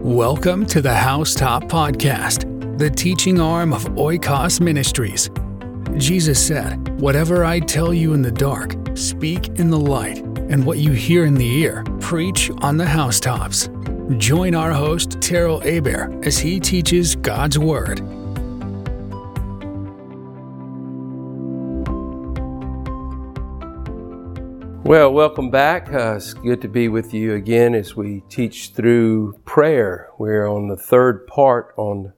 Welcome to the Housetop Podcast, the teaching arm of Oikos Ministries. Jesus said, "Whatever I tell you in the dark, speak in the light, and what you hear in the ear, preach on the housetops." Join our host, Terrell Aber, as he teaches God's Word. Well, welcome back. It's good to be with you again as we teach through prayer. We're on the third part on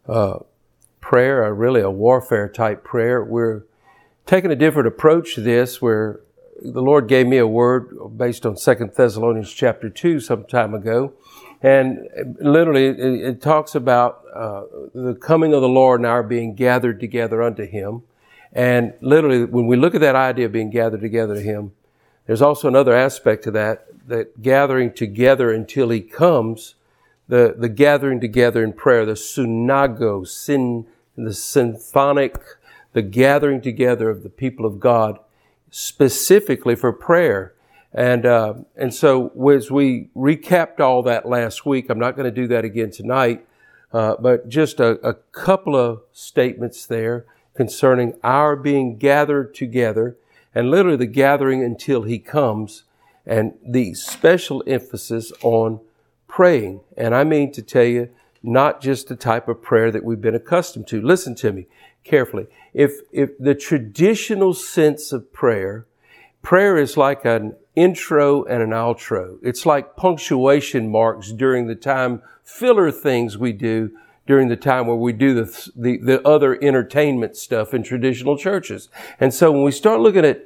prayer, really a warfare type prayer. We're taking a different approach to this where the Lord gave me a word based on 2 Thessalonians chapter 2 some time ago. And literally it talks about the coming of the Lord and our being gathered together unto Him. And literally when we look at that idea of being gathered together to Him, there's also another aspect to that gathering together until He comes, the gathering together in prayer, the synagogue, the symphonic, the gathering together of the people of God, specifically for prayer. And so as we recapped all that last week, I'm not going to do that again tonight, but just a couple of statements there concerning our being gathered together, and literally the gathering until He comes, and the special emphasis on praying. And I mean to tell you, not just the type of prayer that we've been accustomed to. Listen to me carefully. If the traditional sense of prayer is like an intro and an outro. It's like punctuation marks during the time, filler things we do during the time where we do the other entertainment stuff in traditional churches. And so when we start looking at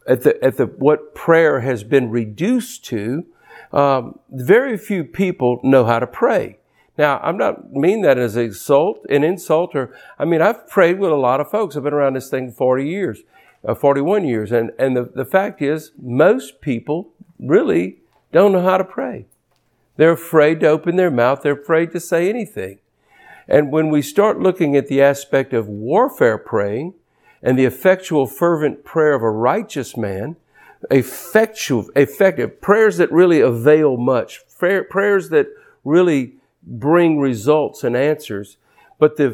what prayer has been reduced to, very few people know how to pray. Now, I'm not mean that as an insult, I've prayed with a lot of folks. I've been around this thing 41 years. And the fact is, most people really don't know how to pray. They're afraid to open their mouth. They're afraid to say anything. And when we start looking at the aspect of warfare praying and the effectual, fervent prayer of a righteous man, effective prayers that really avail much, prayers that really bring results and answers, but the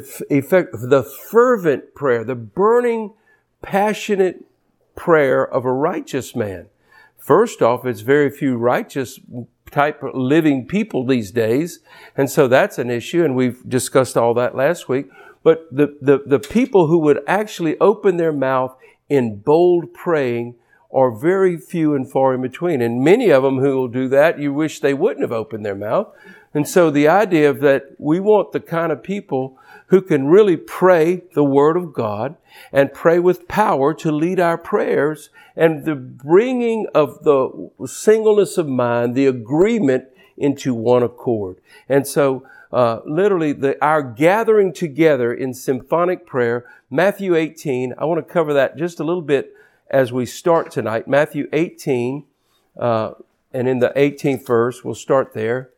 fervent prayer, the burning, passionate prayer of a righteous man. First off, it's very few righteous type of living people these days. And so that's an issue. And we've discussed all that last week. But the people who would actually open their mouth in bold praying are very few and far in between. And many of them who will do that, you wish they wouldn't have opened their mouth. And so the idea of that we want the kind of people who can really pray the Word of God and pray with power to lead our prayers, and the bringing of the singleness of mind, the agreement into one accord. And so literally our gathering together in symphonic prayer, Matthew 18, I want to cover that just a little bit as we start tonight. Matthew 18, and in the 18th verse, we'll start there.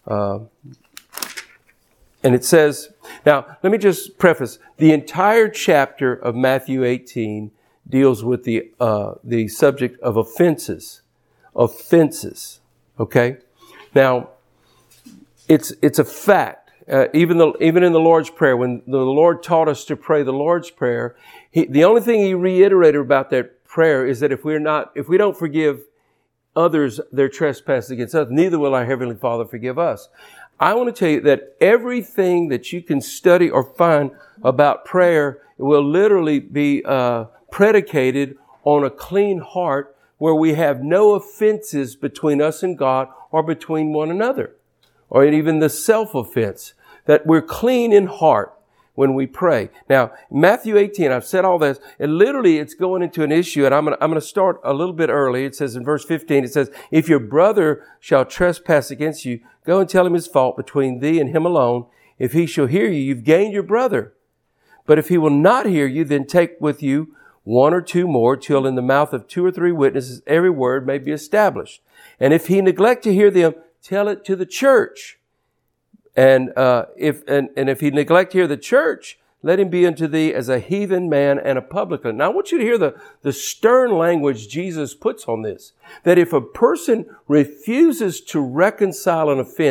And it says, now let me just preface, the entire chapter of Matthew 18 deals with the subject of offenses. Offenses. Okay? Now, it's a fact. Even in the Lord's Prayer, when the Lord taught us to pray the Lord's Prayer, the only thing He reiterated about that prayer is that if we don't forgive others their trespasses against us, neither will our Heavenly Father forgive us. I want to tell you that everything that you can study or find about prayer will literally be predicated on a clean heart where we have no offenses between us and God or between one another, or even the self-offense, that we're clean in heart when we pray. Now, Matthew 18, I've said all this, and literally it's going into an issue, and I'm going to start a little bit early. It says in verse 15, it says, "If your brother shall trespass against you, go and tell him his fault between thee and him alone. If he shall hear you, you've gained your brother. But if he will not hear you, then take with you one or two more, till in the mouth of 2 or 3 witnesses every word may be established. And if he neglect to hear them, tell it to the church. And if he neglect to hear the church, let him be unto thee as a heathen man and a publican." Now I want you to hear the stern language Jesus puts on this. That if a person refuses to reconcile an offense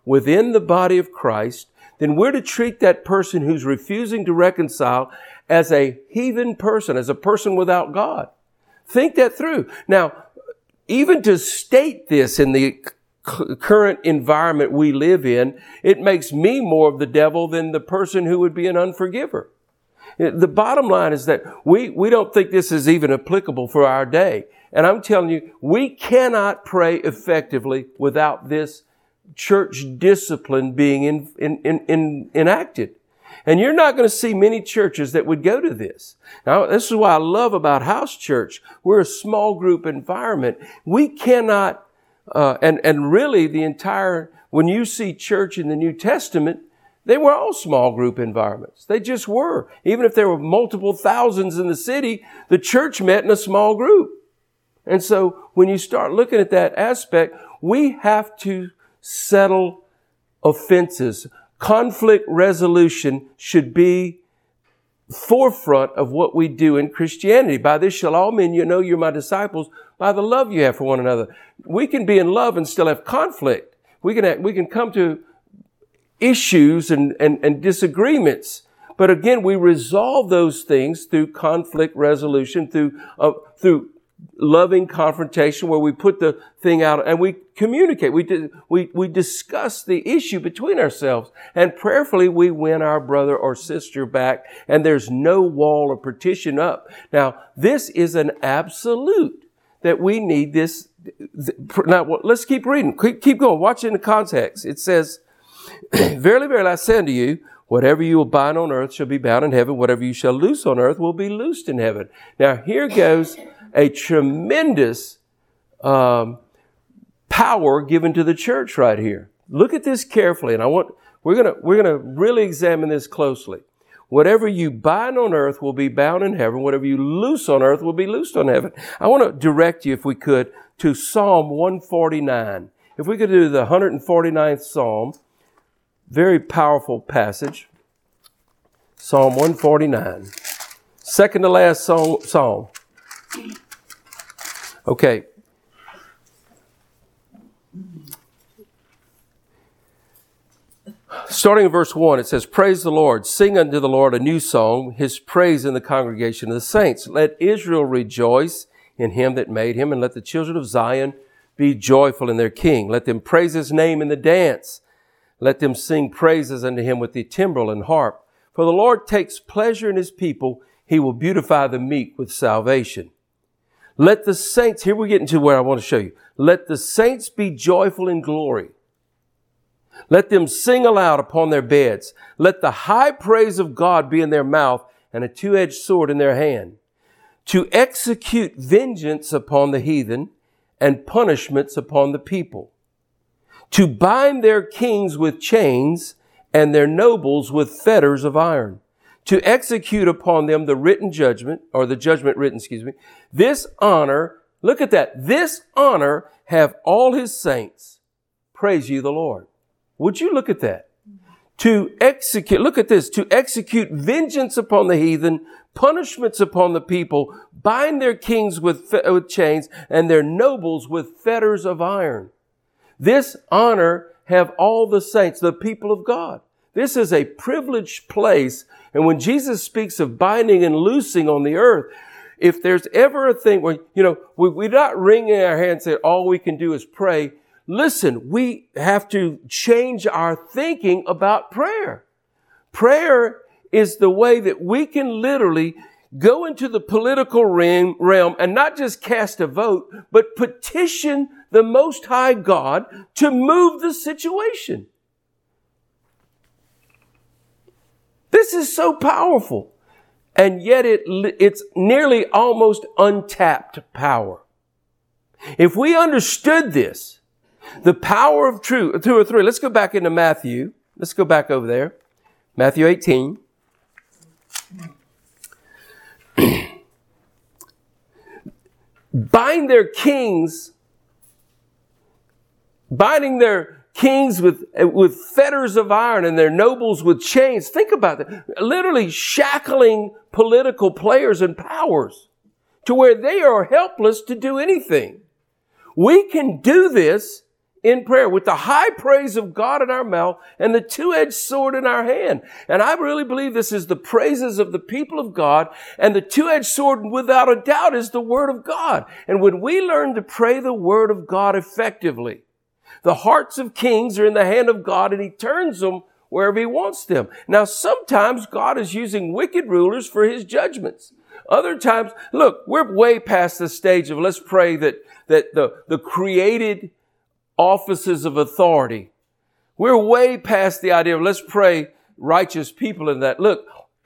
within the body of Christ, then we're to treat that person who's refusing to reconcile as a heathen person, as a person without God. Think that through. Now, even to state this in the current environment we live in, it makes me more of the devil than the person who would be an unforgiver. The bottom line is that we don't think this is even applicable for our day. And I'm telling you, we cannot pray effectively without this church discipline being enacted. And you're not going to see many churches that would go to this. Now, this is why I love about house church. We're a small group environment. We cannot, and really when you see church in the New Testament, they were all small group environments. They just were. Even if there were multiple thousands in the city, the church met in a small group. And so when you start looking at that aspect, we have to settle offenses. Conflict resolution should be forefront of what we do in Christianity. By this shall all men know you're my disciples, by the love you have for one another. We can be in love and still have conflict. We can come to issues and disagreements. But again, we resolve those things through conflict resolution, through loving confrontation, where we put the thing out and we communicate. We discuss the issue between ourselves, and prayerfully we win our brother or sister back, and there's no wall or partition up. Now, this is an absolute that we need this. Now, let's keep reading. Keep going. Watch in the context. It says, Verily, verily, I say unto you, whatever you will bind on earth shall be bound in heaven. Whatever you shall loose on earth will be loosed in heaven. Now, here goes a tremendous power given to the church right here. Look at this carefully, and we're gonna really examine this closely. Whatever you bind on earth will be bound in heaven. Whatever you loose on earth will be loosed on heaven. I want to direct you, if we could, to Psalm 149. If we could do the 149th Psalm, very powerful passage. Psalm 149. Second to last Psalm. Okay. Starting in verse 1, it says, Praise the Lord, sing unto the Lord a new song, his praise in the congregation of the saints. Let Israel rejoice in him that made him, and let the children of Zion be joyful in their king. Let them praise his name in the dance. Let them sing praises unto him with the timbrel and harp. For the Lord takes pleasure in his people. He will beautify the meek with salvation. Let the saints, here we get into where I want to show you. Let the saints be joyful in glory. Let them sing aloud upon their beds. Let the high praise of God be in their mouth and a two-edged sword in their hand, to execute vengeance upon the heathen and punishments upon the people, to bind their kings with chains and their nobles with fetters of iron, to execute upon them the written judgment, or the judgment written, This honor, look at that, this honor have all his saints. Praise ye the Lord. Would you look at that? To execute, look at this, to execute vengeance upon the heathen, punishments upon the people, bind their kings with chains and their nobles with fetters of iron. This honor have all the saints, the people of God. This is a privileged place. And when Jesus speaks of binding and loosing on the earth, if there's ever a thing where, we're not wringing our hands and saying all we can do is pray. Listen, we have to change our thinking about prayer. Prayer is the way that we can literally go into the political realm and not just cast a vote, but petition the Most High God to move the situation. This is so powerful. And yet it's nearly almost untapped power. If we understood this, the power of truth, 2 or 3, let's go back into Matthew. Let's go back over there. Matthew 18. Binding their kings with fetters of iron and their nobles with chains. Think about that. Literally shackling political players and powers to where they are helpless to do anything. We can do this in prayer with the high praise of God in our mouth and the two-edged sword in our hand. And I really believe this is the praises of the people of God, and the two-edged sword without a doubt is the Word of God. And when we learn to pray the Word of God effectively, the hearts of kings are in the hand of God, and He turns them wherever He wants them. Now, sometimes God is using wicked rulers for His judgments. Other times, look, we're way past the stage of let's pray that the created offices of authority. We're way past the idea of let's pray righteous people in that. Look,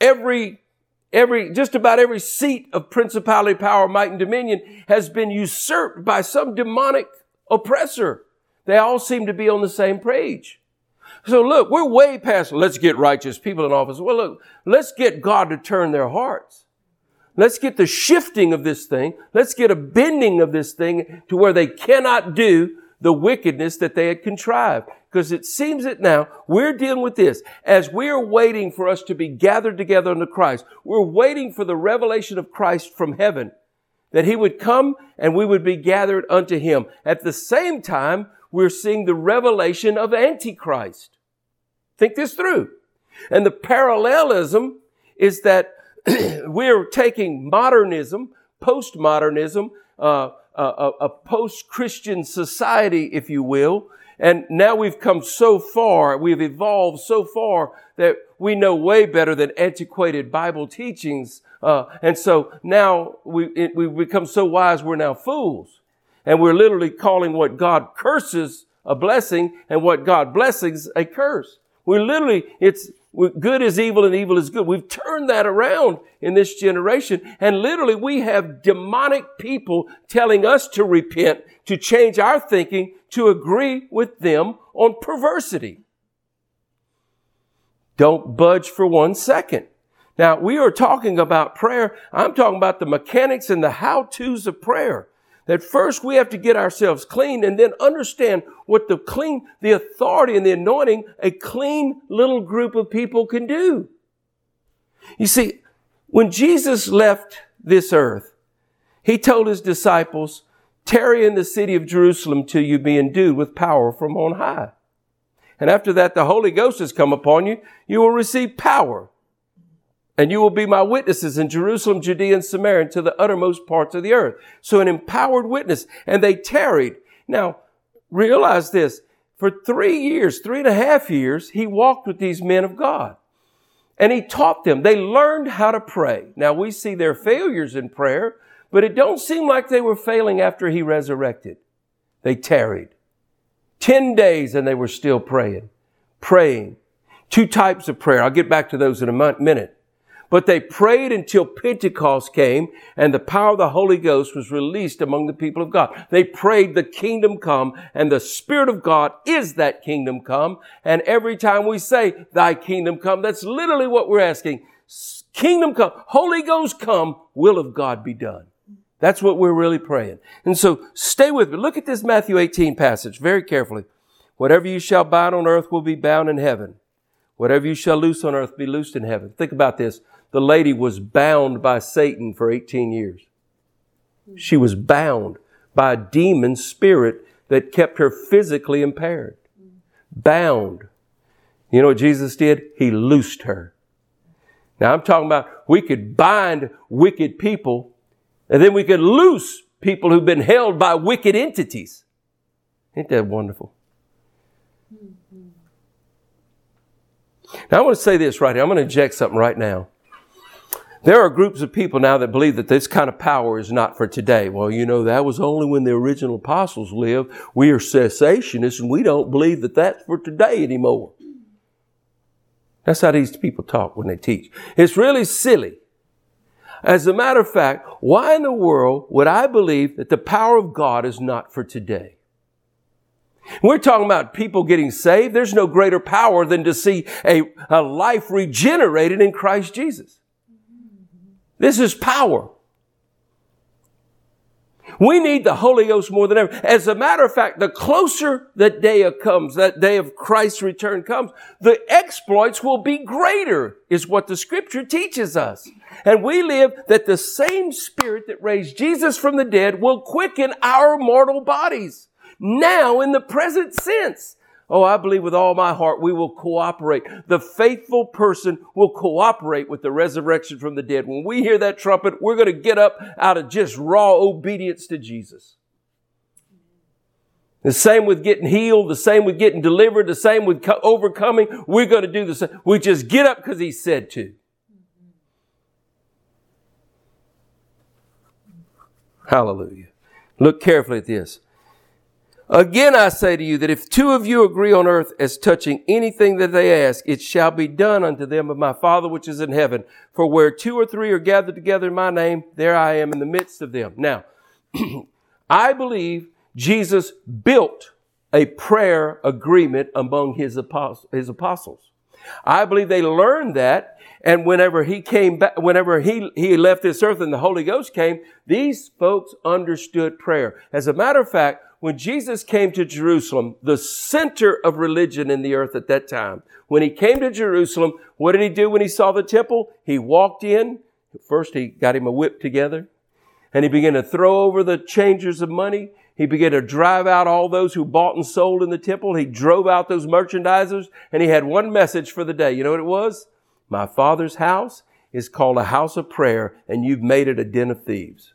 just about every seat of principality, power, might, and dominion has been usurped by some demonic oppressor. They all seem to be on the same page. So look, we're way past let's get righteous people in office. Well, look, let's get God to turn their hearts. Let's get the shifting of this thing. Let's get a bending of this thing to where they cannot do the wickedness that they had contrived. Because it seems that now we're dealing with this. As we are waiting for us to be gathered together unto Christ, we're waiting for the revelation of Christ from heaven, that He would come and we would be gathered unto Him. At the same time, we're seeing the revelation of Antichrist. Think this through. And the parallelism is that we're taking modernism, postmodernism, a post-Christian society, if you will, and now we've come so far, we've evolved so far that we know way better than antiquated Bible teachings, and so now we've become so wise we're now fools, and we're literally calling what God curses a blessing and what God blessings a curse. We're literally, good is evil and evil is good. We've turned that around in this generation. And literally we have demonic people telling us to repent, to change our thinking, to agree with them on perversity. Don't budge for 1 second. Now, we are talking about prayer. I'm talking about the mechanics and the how-tos of prayer. That first we have to get ourselves clean and then understand what the authority and the anointing a clean little group of people can do. You see, when Jesus left this earth, He told His disciples, tarry in the city of Jerusalem till you be endued with power from on high. And after that, the Holy Ghost has come upon you. You will receive power. And you will be my witnesses in Jerusalem, Judea, and Samaria, and to the uttermost parts of the earth. So an empowered witness. And they tarried. Now, realize this. For 3.5 years, He walked with these men of God. And He taught them. They learned how to pray. Now, we see their failures in prayer, but it don't seem like they were failing after He resurrected. They tarried. 10 days and they were still praying. Praying. 2 types of prayer. I'll get back to those in a minute. But they prayed until Pentecost came and the power of the Holy Ghost was released among the people of God. They prayed the kingdom come, and the Spirit of God is that kingdom come. And every time we say thy kingdom come, that's literally what we're asking. Kingdom come, Holy Ghost come, will of God be done. That's what we're really praying. And so stay with me. Look at this Matthew 18 passage very carefully. Whatever you shall bind on earth will be bound in heaven. Whatever you shall loose on earth be loosed in heaven. Think about this. The lady was bound by Satan for 18 years. She was bound by a demon spirit that kept her physically impaired. Bound. You know what Jesus did? He loosed her. Now I'm talking about we could bind wicked people and then we could loose people who've been held by wicked entities. Ain't that wonderful? Now I want to say this right here. I'm going to inject something right now. There are groups of people now that believe that this kind of power is not for today. Well, you know, that was only when the original apostles lived. We are cessationists and we don't believe that that's for today anymore. That's how these people talk when they teach. It's really silly. As a matter of fact, why in the world would I believe that the power of God is not for today? We're talking about people getting saved. There's no greater power than to see a life regenerated in Christ Jesus. This is power. We need the Holy Ghost more than ever. As a matter of fact, the closer that day comes, that day of Christ's return comes, the exploits will be greater, is what the Scripture teaches us. And we live that the same Spirit that raised Jesus from the dead will quicken our mortal bodies. now in the present sense. Oh, I believe with all my heart we will cooperate. The faithful person will cooperate with the resurrection from the dead. When we hear that trumpet, we're going to get up out of just raw obedience to Jesus. The same with getting healed, the same with getting delivered, the same with overcoming. We're going to do the same. We just get up because He said to. Hallelujah. Look carefully at this. Again, I say to you that if two of you agree on earth as touching anything that they ask, it shall be done unto them of my Father which is in heaven. For where two or three are gathered together in my name, there I am in the midst of them. Now, I believe Jesus built a prayer agreement among his apostles. I believe they learned that, and whenever he came back, whenever he left this earth and the Holy Ghost came, these folks understood prayer. As a matter of fact, when Jesus came to Jerusalem, the center of religion in the earth at that time, when he came to Jerusalem, what did he do when he saw the temple? He walked in. First, he got him a whip together, and he began to throw over the changers of money. He began to drive out all those who bought and sold in the temple. He drove out those merchandisers, and he had one message for the day. You know what it was? My Father's house is called a house of prayer, and you've made it a den of thieves.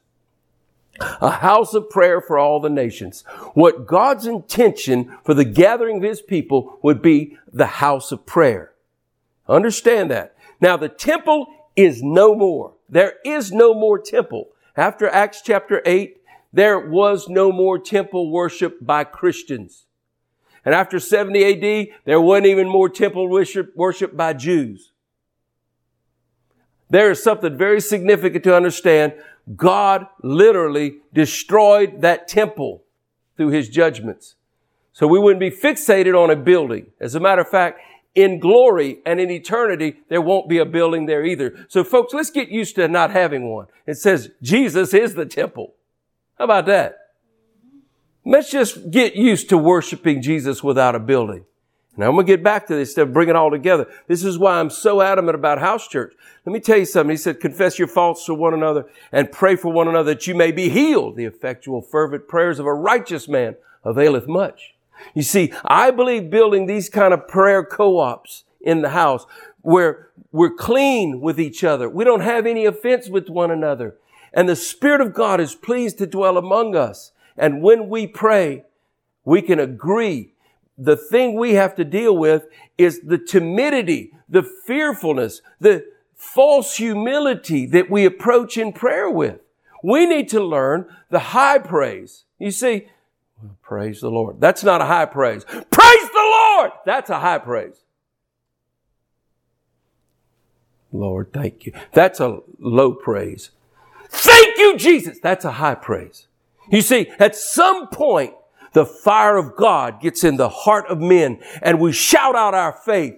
A house of prayer for all the nations. What God's intention for the gathering of His people would be the house of prayer. Understand that. Now, the temple is no more. There is no more temple. After Acts chapter 8, there was no more temple worship by Christians. And after 70 AD, there wasn't even more temple worship by Jews. There is something very significant to understand. God literally destroyed that temple through His judgments. So we wouldn't be fixated on a building. As a matter of fact, in glory and in eternity, there won't be a building there either. So folks, let's get used to not having one. It says Jesus is the temple. How about that? Let's just get used to worshiping Jesus without a building. Now I'm going to get back to this stuff, bring it all together. This is why I'm so adamant about house church. Let me tell you something. He said, confess your faults to one another and pray for one another that you may be healed. The effectual, fervent prayers of a righteous man availeth much. You see, I believe building these kind of prayer co-ops in the house where we're clean with each other. We don't have any offense with one another. And the Spirit of God is pleased to dwell among us. And when we pray, we can agree. The thing we have to deal with is the timidity, the fearfulness, the false humility that we approach in prayer with. We need to learn the high praise. You see, praise the Lord. That's not a high praise. Praise the Lord! That's a high praise. Lord, thank you. That's a low praise. Thank you, Jesus! That's a high praise. You see, at some point, the fire of God gets in the heart of men and we shout out our faith.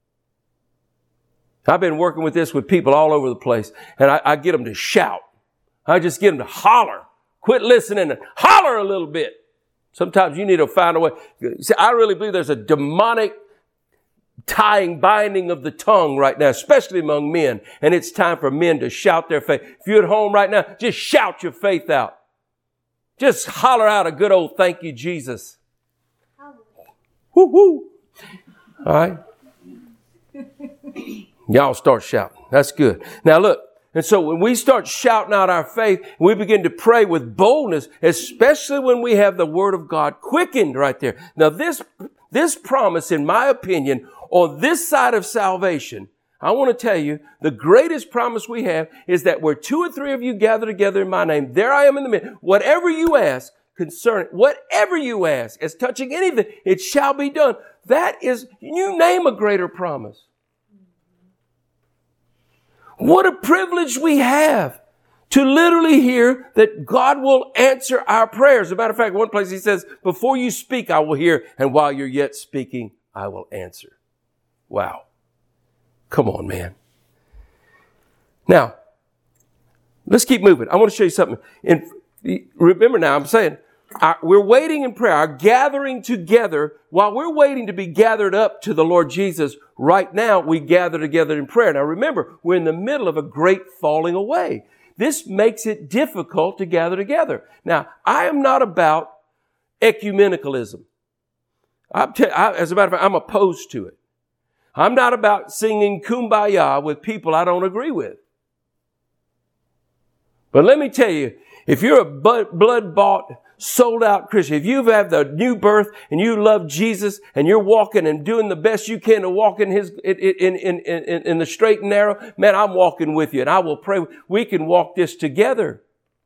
I've been working with this with people all over the place, and I get them to shout. I just get them to holler. Quit listening and holler a little bit. Sometimes you need to find a way. See, I really believe there's a demonic binding of the tongue right now, especially among men. And it's time for men to shout their faith. If you're at home right now, just shout your faith out. Just holler out a good old thank you, Jesus. Woo woo. All right. Y'all start shouting. That's good. Now look. And so when we start shouting out our faith, we begin to pray with boldness, especially when we have the Word of God quickened right there. Now this promise, in my opinion, on this side of salvation, I want to tell you, the greatest promise we have is that where two or three of you gather together in my name, there I am in the midst. Whatever you ask as touching anything, it shall be done. That is, you name a greater promise. What a privilege we have to literally hear that God will answer our prayers. As a matter of fact, one place He says, before you speak, I will hear, and while you're yet speaking, I will answer. Wow. Come on, man. Now, let's keep moving. I want to show you something. And remember now, I'm saying, we're waiting in prayer, our gathering together. While we're waiting to be gathered up to the Lord Jesus, right now we gather together in prayer. Now remember, we're in the middle of a great falling away. This makes it difficult to gather together. Now, I am not about ecumenicalism. As a matter of fact, I'm opposed to it. I'm not about singing Kumbaya with people I don't agree with. But let me tell you, if you're a blood-bought, sold-out Christian, if you've had the new birth and you love Jesus and you're walking and doing the best you can to walk in in the straight and narrow, man, I'm walking with you and I will pray. We can walk this together.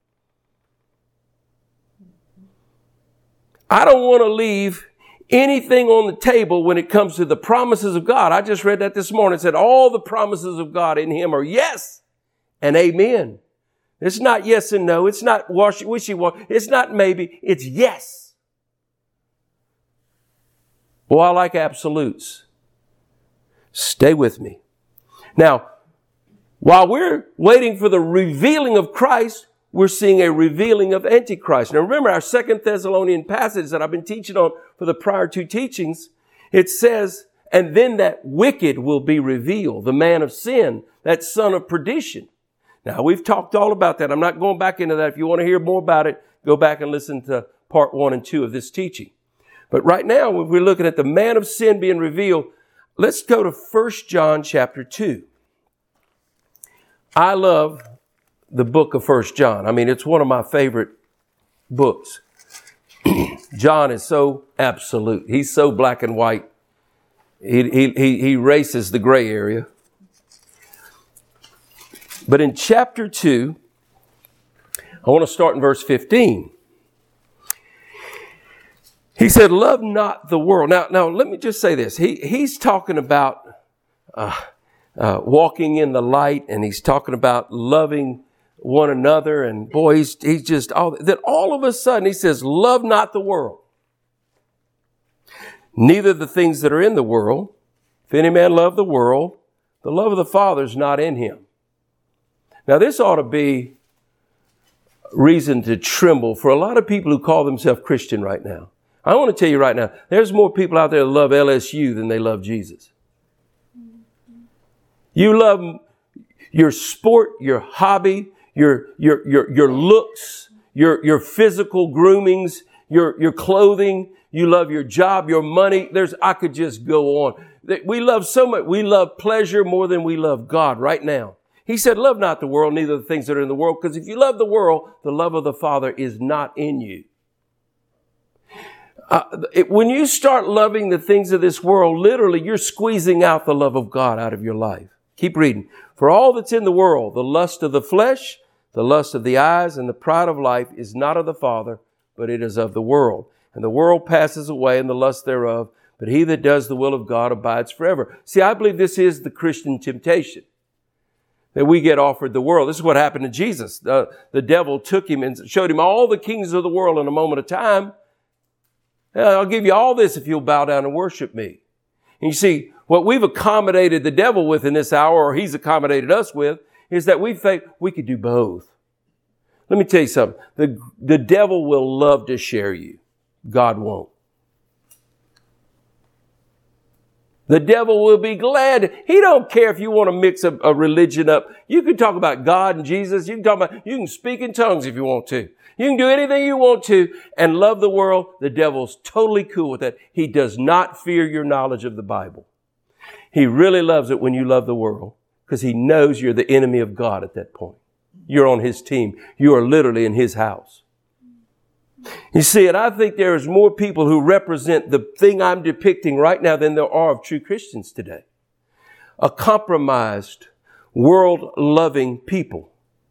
I don't want to leave anything on the table when it comes to the promises of God. I just read that this morning. It said all the promises of God in Him are yes and amen. It's not yes and no. It's not wishy-washy. It's not maybe. It's yes. Well, I like absolutes. Stay with me. Now, while we're waiting for the revealing of Christ, we're seeing a revealing of Antichrist. Now remember our 2 Thessalonian passage that I've been teaching on for the prior two teachings. It says, and then that wicked will be revealed, the man of sin, that son of perdition. Now we've talked all about that. I'm not going back into that. If you want to hear more about it, go back and listen to part 1 and 2 of this teaching. But right now, when we're looking at the man of sin being revealed, let's go to 1 John chapter 2. I love the book of 1 John. I mean, it's one of my favorite books. John is so absolute. He's so black and white. He erases the gray area. But in chapter 2, I want to start in verse 15. He said, love not the world. Now let me just say this. He's talking about walking in the light, and he's talking about loving one another, and boy, he's just then all of a sudden he says, love not the world, neither the things that are in the world. If any man love the world, the love of the Father is not in him. Now this ought to be reason to tremble for a lot of people who call themselves Christian right now. I want to tell you right now, there's more people out there that love LSU than they love Jesus. You love your sport, your hobby, your looks, your physical groomings, your clothing. You love your job, your money. I could just go on. We love so much. We love pleasure more than we love God right now. He said, love not the world, neither the things that are in the world. Because if you love the world, the love of the Father is not in you. When you start loving the things of this world, literally you're squeezing out the love of God out of your life. Keep reading. For all that's in the world, the lust of the flesh, the lust of the eyes, and the pride of life is not of the Father, but it is of the world. And the world passes away and the lust thereof, but he that does the will of God abides forever. See, I believe this is the Christian temptation, that we get offered the world. This is what happened to Jesus. The devil took him and showed him all the kings of the world in a moment of time. I'll give you all this if you'll bow down and worship me. And you see, what we've accommodated the devil with in this hour, or he's accommodated us with, is that we think we could do both. Let me tell you something. The devil will love to share you. God won't. The devil will be glad. He don't care if you want to mix a religion up. You can talk about God and Jesus. You can speak in tongues if you want to. You can do anything you want to and love the world. The devil's totally cool with that. He does not fear your knowledge of the Bible. He really loves it when you love the world because he knows you're the enemy of God at that point. You're on his team. You are literally in his house. You see, and I think there is more people who represent the thing I'm depicting right now than there are of true Christians today. A compromised, world-loving people.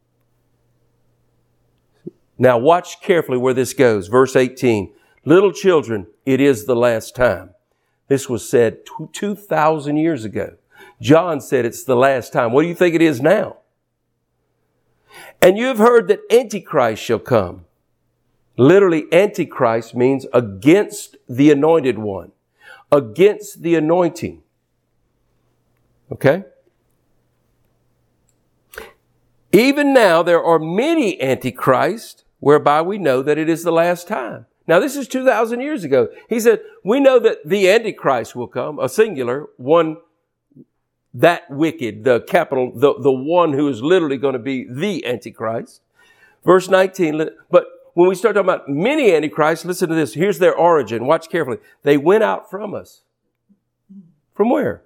Now watch carefully where this goes. Verse 18. Little children, it is the last time. This was said 2,000 years ago. John said it's the last time. What do you think it is now? And you have heard that Antichrist shall come. Literally, Antichrist means against the anointed one, against the anointing. Okay? Even now, there are many Antichrists, whereby we know that it is the last time. Now, this is 2,000 years ago. He said, we know that the Antichrist will come, a singular, one, that wicked, the capital, the one who is literally going to be the Antichrist. Verse 19, but when we start talking about many antichrists, listen to this. Here's their origin. Watch carefully. They went out from us. From where?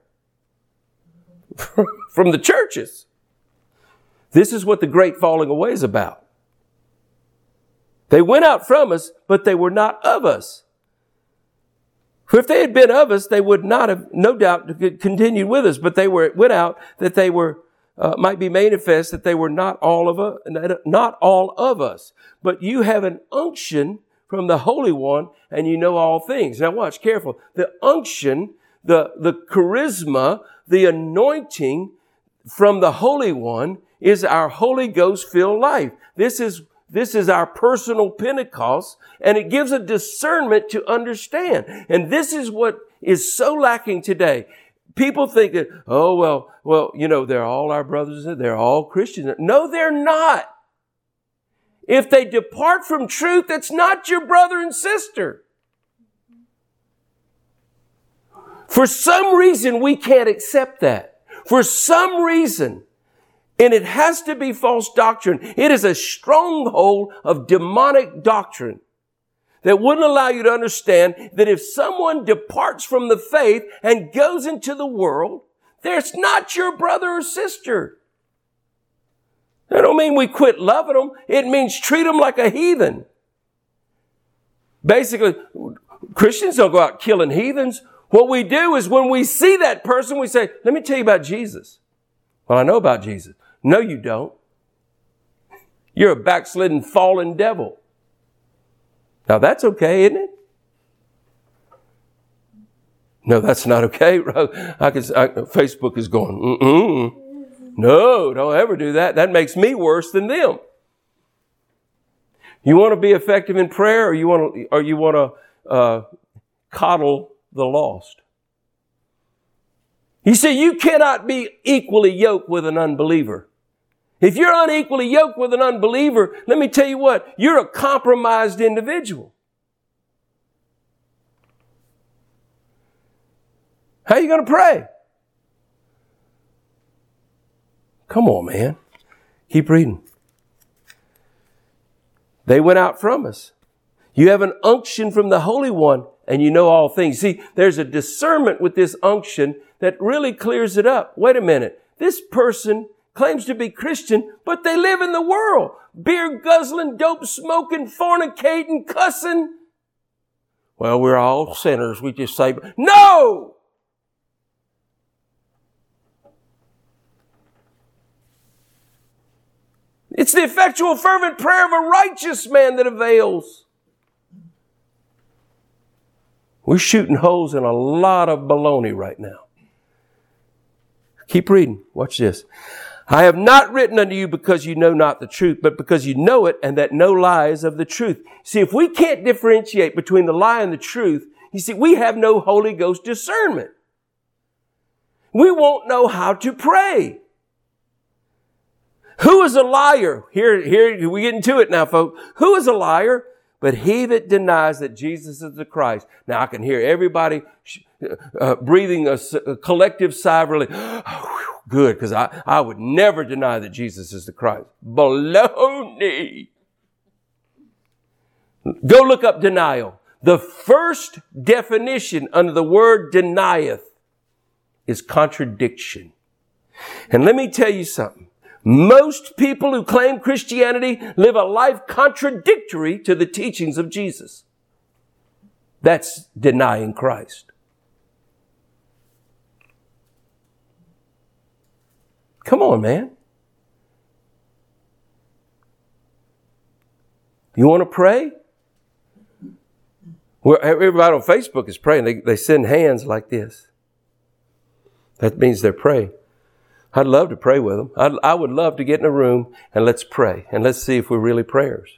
From the churches. This is what the great falling away is about. They went out from us, but they were not of us. For if they had been of us, they would not have, no doubt, continued with us. But they went out that they were might be manifest that they were not all of us. But you have an unction from the Holy One, and you know all things. Now watch careful. The unction, the charisma, the anointing from the Holy One is our Holy Ghost filled life. This is our personal Pentecost, and it gives a discernment to understand. And this is what is so lacking today. People think that, they're all our brothers, they're all Christians. No, they're not. If they depart from truth, that's not your brother and sister. For some reason, we can't accept that. For some reason. And it has to be false doctrine. It is a stronghold of demonic doctrine that wouldn't allow you to understand that if someone departs from the faith and goes into the world, there's not your brother or sister. That don't mean we quit loving them. It means treat them like a heathen. Basically, Christians don't go out killing heathens. What we do is when we see that person, we say, let me tell you about Jesus. Well, I know about Jesus. No, you don't. You're a backslidden, fallen devil. Now, that's okay, isn't it? No, that's not okay. Facebook is going, No, don't ever do that. That makes me worse than them. You want to be effective in prayer, or you want to coddle the lost? You see, you cannot be equally yoked with an unbeliever. If you're unequally yoked with an unbeliever, let me tell you what, you're a compromised individual. How are you going to pray? Come on, man. Keep reading. They went out from us. You have an unction from the Holy One, and you know all things. See, there's a discernment with this unction that really clears it up. Wait a minute. This person claims to be Christian, but they live in the world. Beer guzzling, dope smoking, fornicating, cussing. Well, we're all sinners. We just say, no! It's the effectual, fervent prayer of a righteous man that avails. We're shooting holes in a lot of baloney right now. Keep reading. Watch this. I have not written unto you because you know not the truth, but because you know it, and that no lie is of the truth. See, if we can't differentiate between the lie and the truth, you see, we have no Holy Ghost discernment. We won't know how to pray. Who is a liar? Here we get into it now, folks. Who is a liar? But he that denies that Jesus is the Christ. Now I can hear everybody breathing a collective sigh of relief. Good, because I would never deny that Jesus is the Christ. Baloney. Go look up denial. The first definition under the word denieth is contradiction. And let me tell you something. Most people who claim Christianity live a life contradictory to the teachings of Jesus. That's denying Christ. Come on, man. You want to pray? Well, everybody on Facebook is praying. They send hands like this. That means they're praying. I'd love to pray with them. I would love to get in a room and let's pray. And let's see if we're really prayers.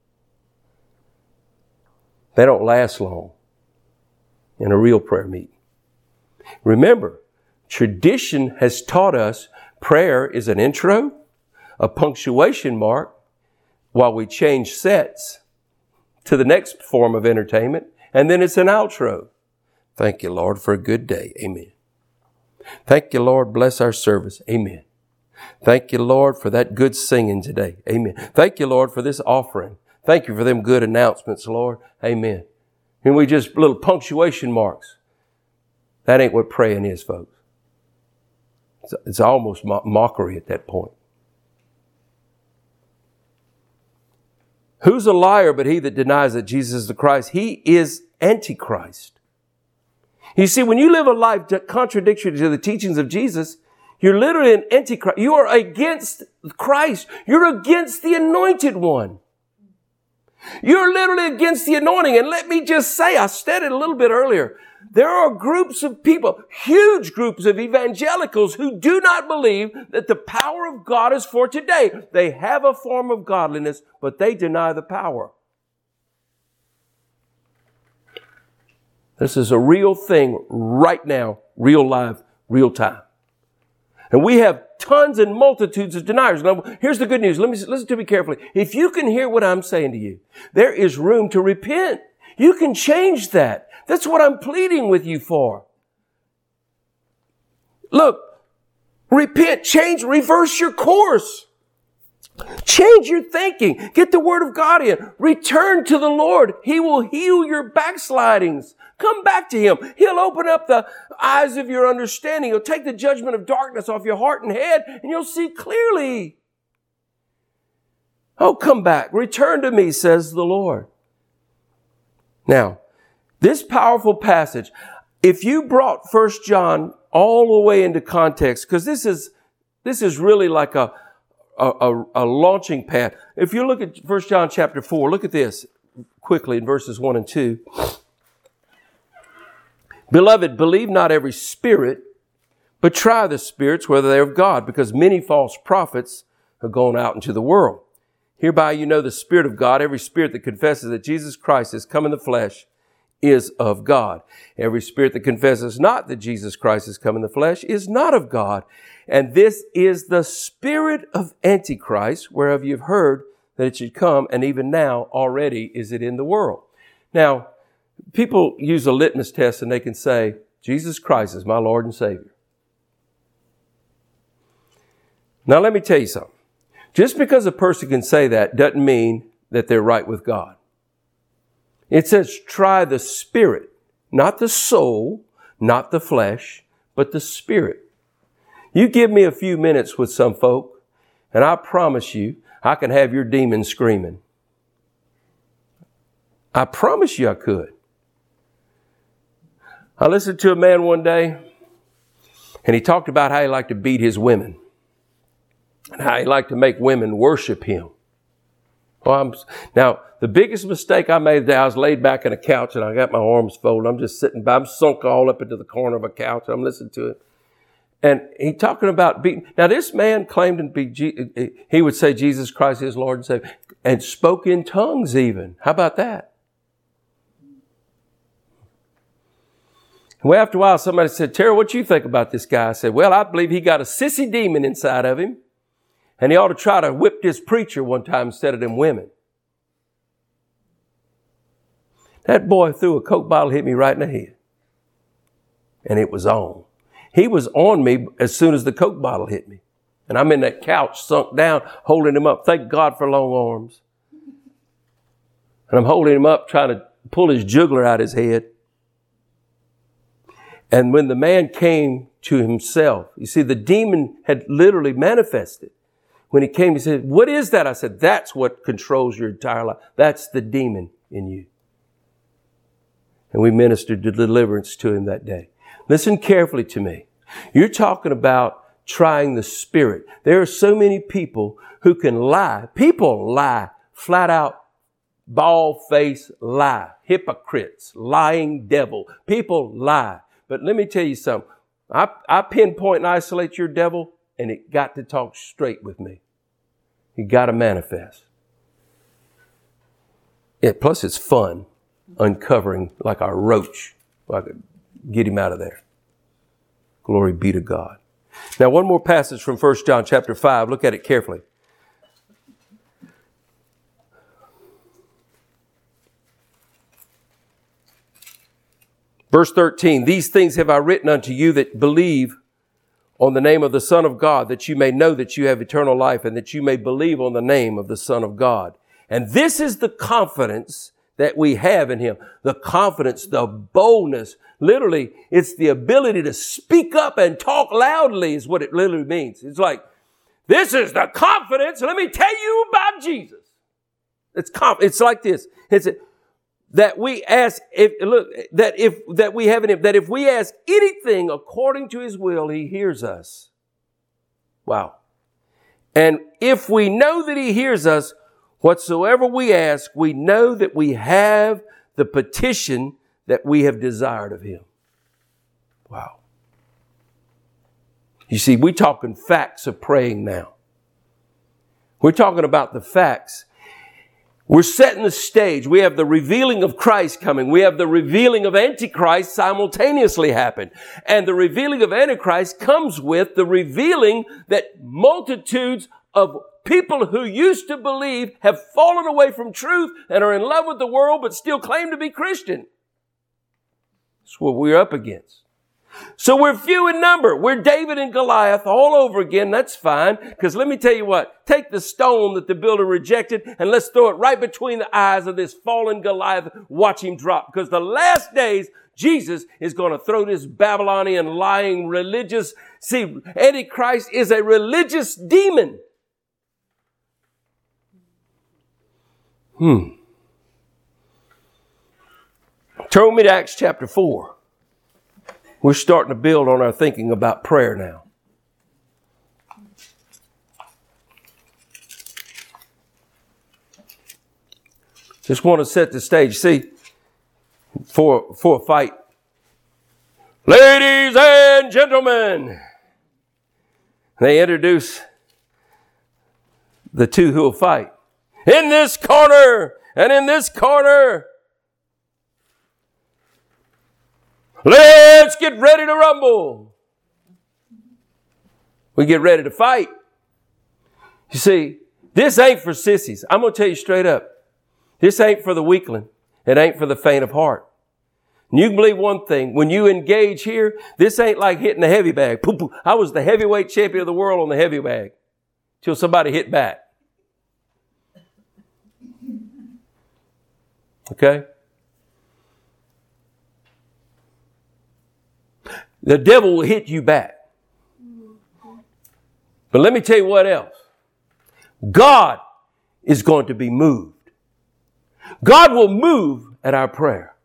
They don't last long in a real prayer meeting. Remember, tradition has taught us prayer is an intro, a punctuation mark, while we change sets to the next form of entertainment, and then it's an outro. Thank you, Lord, for a good day. Amen. Thank you, Lord. Bless our service. Amen. Thank you, Lord, for that good singing today. Amen. Thank you, Lord, for this offering. Thank you for them good announcements, Lord. Amen. And we just little punctuation marks. That ain't what praying is, folks. It's almost mockery at that point. Who's a liar but he that denies that Jesus is the Christ? He is Antichrist. You see, when you live a life that contradicts you to the teachings of Jesus, you're literally an Antichrist. You are against Christ. You're against the Anointed One. You're literally against the anointing. And let me just say, I said it a little bit earlier. There are groups of people, huge groups of evangelicals who do not believe that the power of God is for today. They have a form of godliness, but they deny the power. This is a real thing right now, real life, real time. And we have tons and multitudes of deniers. Now, here's the good news. Listen to me carefully. If you can hear what I'm saying to you, there is room to repent. You can change that. That's what I'm pleading with you for. Look, repent, change, reverse your course. Change your thinking. Get the Word of God in. Return to the Lord. He will heal your backslidings. Come back to Him. He'll open up the eyes of your understanding. He'll take the judgment of darkness off your heart and head, and you'll see clearly. Oh, come back. Return to me, says the Lord. Now, this powerful passage, if you brought 1 John all the way into context, because this is really like a launching pad. If you look at 1 John chapter 4, look at this quickly in verses 1 and 2. Beloved, believe not every spirit, but try the spirits whether they are of God, because many false prophets have gone out into the world. Hereby you know the Spirit of God. Every spirit that confesses that Jesus Christ has come in the flesh is of God. Every spirit that confesses not that Jesus Christ has come in the flesh is not of God. And this is the spirit of Antichrist, whereof you've heard that it should come, and even now already is it in the world. Now, people use a litmus test and they can say, Jesus Christ is my Lord and Savior. Now, let me tell you something. Just because a person can say that doesn't mean that they're right with God. It says, try the spirit, not the soul, not the flesh, but the spirit. You give me a few minutes with some folk, and I promise you, I can have your demons screaming. I promise you I could. I listened to a man one day, and he talked about how he liked to beat his women, and how he liked to make women worship him. Now, the biggest mistake I made that I was laid back on a couch and I got my arms folded. I'm just sitting by. I'm sunk all up into the corner of a couch. I'm listening to it. And he talking about beating. Now, this man claimed to be, he would say Jesus Christ is Lord and Savior, and spoke in tongues even. How about that? Well, after a while, somebody said, Terry, what you think about this guy? I said, well, I believe he got a sissy demon inside of him. And he ought to try to whip this preacher one time instead of them women. That boy threw a Coke bottle, hit me right in the head. And it was on. He was on me as soon as the Coke bottle hit me. And I'm in that couch sunk down, holding him up. Thank God for long arms. And I'm holding him up, trying to pull his jugular out of his head. And when the man came to himself, you see, the demon had literally manifested. When he came, he said, what is that? I said, that's what controls your entire life. That's the demon in you. And we ministered deliverance to him that day. Listen carefully to me. You're talking about trying the spirit. There are so many people who can lie. People lie, flat out, bald-faced lie. Hypocrites, lying devil. People lie. But let me tell you something. I pinpoint and isolate your devil, and it got to talk straight with me. You got to manifest. Plus, it's fun uncovering like a roach. I could get him out of there. Glory be to God. Now, one more passage from 1 John chapter 5. Look at it carefully. Verse 13, these things have I written unto you that believe on the name of the Son of God, that you may know that you have eternal life, and that you may believe on the name of the Son of God. And this is the confidence that we have in Him. The confidence, the boldness. Literally, it's the ability to speak up and talk loudly is what it literally means. It's like, this is the confidence. Let me tell you about Jesus. It's like this. It's that we ask, that we have in Him, that if we ask anything according to His will, He hears us. Wow. And if we know that He hears us, whatsoever we ask, we know that we have the petition that we have desired of Him. Wow. You see, we're talking facts of praying now. We're talking about the facts. We're setting the stage. We have the revealing of Christ coming. We have the revealing of Antichrist simultaneously happen. And the revealing of Antichrist comes with the revealing that multitudes of people who used to believe have fallen away from truth and are in love with the world but still claim to be Christian. That's what we're up against. So we're few in number. We're David and Goliath all over again. That's fine. Because let me tell you what. Take the stone that the builder rejected and let's throw it right between the eyes of this fallen Goliath. Watch him drop. Because the last days, Jesus is going to throw this Babylonian lying religious. See, Antichrist is a religious demon. Turn me to Acts chapter 4. We're starting to build on our thinking about prayer now. Just want to set the stage. See, for a fight. Ladies and gentlemen. They introduce the two who will fight. In this corner and in this corner. Let's get ready to rumble. We get ready to fight. You see, this ain't for sissies. I'm going to tell you straight up. This ain't for the weakling. It ain't for the faint of heart. And you can believe one thing. When you engage here, this ain't like hitting the heavy bag. I was the heavyweight champion of the world on the heavy bag till somebody hit back. Okay? The devil will hit you back. But let me tell you what else. God is going to be moved. God will move at our prayer.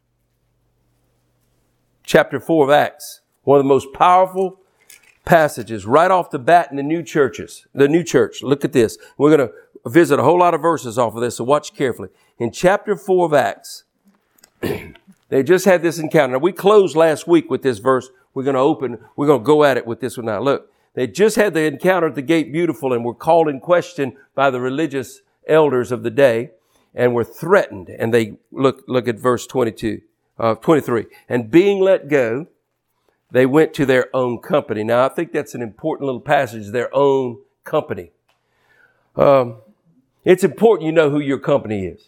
Chapter 4 of Acts, one of the most powerful passages right off the bat in the new church. Look at this. We're going to visit a whole lot of verses off of this, so watch carefully. In chapter 4 of Acts, they just had this encounter. Now, we closed last week with this verse. We're going to go at it with this one now. Look, they just had the encounter at the Gate Beautiful and were called in question by the religious elders of the day and were threatened. And they look at verse 23. And being let go, they went to their own company. Now, I think that's an important little passage, their own company. It's important you know who your company is.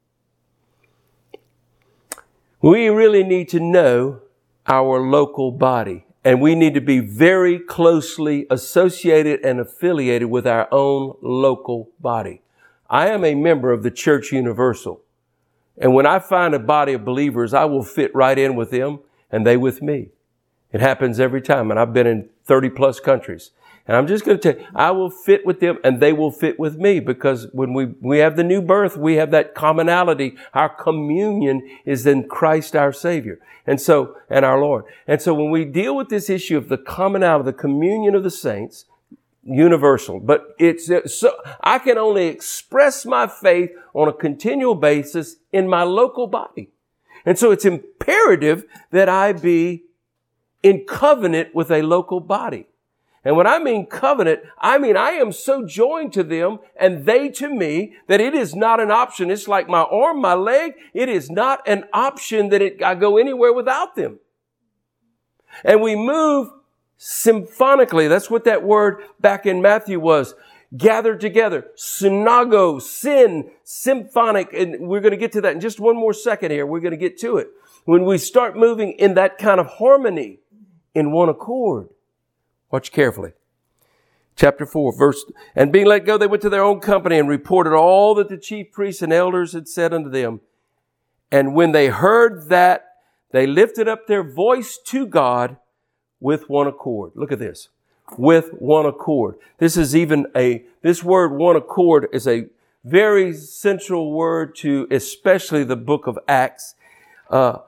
We really need to know our local body, and we need to be very closely associated and affiliated with our own local body. I am a member of the Church Universal, and when I find a body of believers, I will fit right in with them and they with me. It happens every time, and I've been in 30 plus countries. And I'm just going to tell you, I will fit with them and they will fit with me because when we have the new birth, we have that commonality. Our communion is in Christ our Savior and our Lord. And so when we deal with this issue of the commonality, the communion of the saints, universal, but I can only express my faith on a continual basis in my local body. And so it's imperative that I be in covenant with a local body. And when I mean covenant, I mean I am so joined to them and they to me that it is not an option. It's like my arm, my leg. It is not an option that I go anywhere without them. And we move symphonically. That's what that word back in Matthew was. Gathered together. Synago, symphonic. And we're going to get to that in just one more second here. We're going to get to it. When we start moving in that kind of harmony, in one accord. Watch carefully. Chapter 4, verse, and being let go, they went to their own company and reported all that the chief priests and elders had said unto them. And when they heard that, they lifted up their voice to God with one accord. Look at this. With one accord. This word one accord is a very central word to especially the book of Acts. I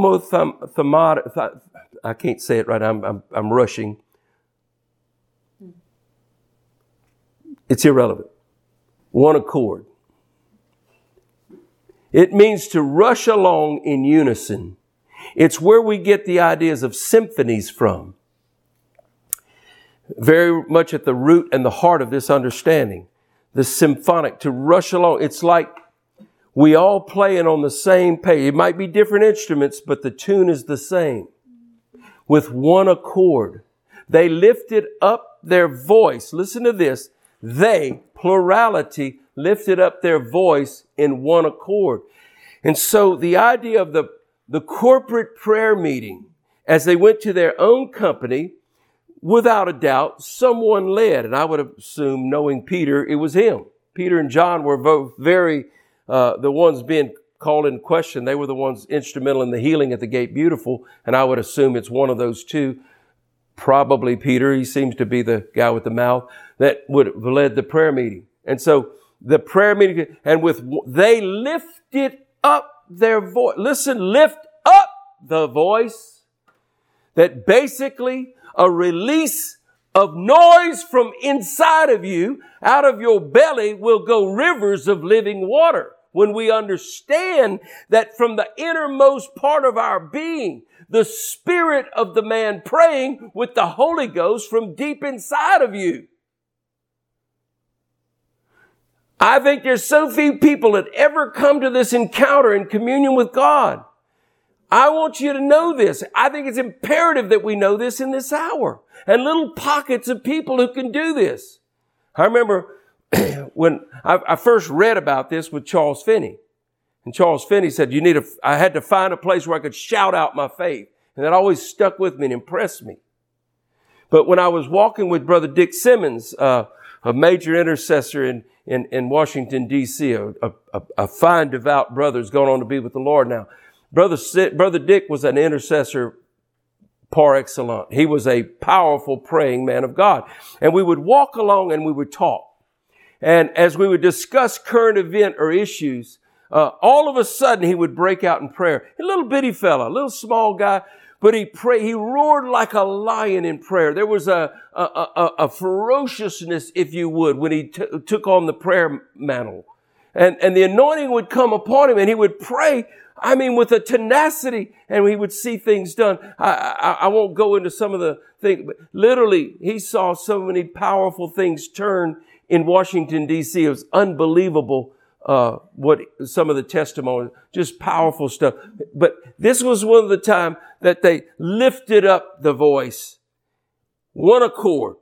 can't say it right. I'm rushing. It's irrelevant. One accord. It means to rush along in unison. It's where we get the ideas of symphonies from. Very much at the root and the heart of this understanding. The symphonic, to rush along. It's like we all playing on the same page. It might be different instruments, but the tune is the same. With one accord. They lifted up their voice. Listen to this. They, plurality, lifted up their voice in one accord. And so the idea of the corporate prayer meeting, as they went to their own company, without a doubt, someone led. And I would assume, knowing Peter, it was him. Peter and John were both the ones being called in question. They were the ones instrumental in the healing at the Gate Beautiful. And I would assume it's one of those two. Probably Peter. He seems to be the guy with the mouth that would have led the prayer meeting. And so the prayer meeting, and they lifted up their voice. Listen, lift up the voice. That basically a release of noise from inside of you, out of your belly will go rivers of living water. When we understand that from the innermost part of our being, the spirit of the man praying with the Holy Ghost from deep inside of you. I think there's so few people that ever come to this encounter in communion with God. I want you to know this. I think it's imperative that we know this in this hour. And little pockets of people who can do this. I remember when I first read about this with Charles Finney. And Charles Finney said, I had to find a place where I could shout out my faith. And that always stuck with me and impressed me. But when I was walking with Brother Dick Simmons, a major intercessor in Washington, D.C., a fine, devout brother who's gone on to be with the Lord now. Brother Dick was an intercessor par excellence. He was a powerful praying man of God. And we would walk along and we would talk. And as we would discuss current event or issues, all of a sudden he would break out in prayer. A little bitty fella, a little small guy, but he roared like a lion in prayer. There was a ferociousness, if you would, when he took on the prayer mantle. And the anointing would come upon him and he would pray, with a tenacity, and he would see things done. I won't go into some of the things, but literally he saw so many powerful things turn in Washington, D.C. It was unbelievable. What some of the testimony, just powerful stuff. But this was one of the time that they lifted up the voice. One accord.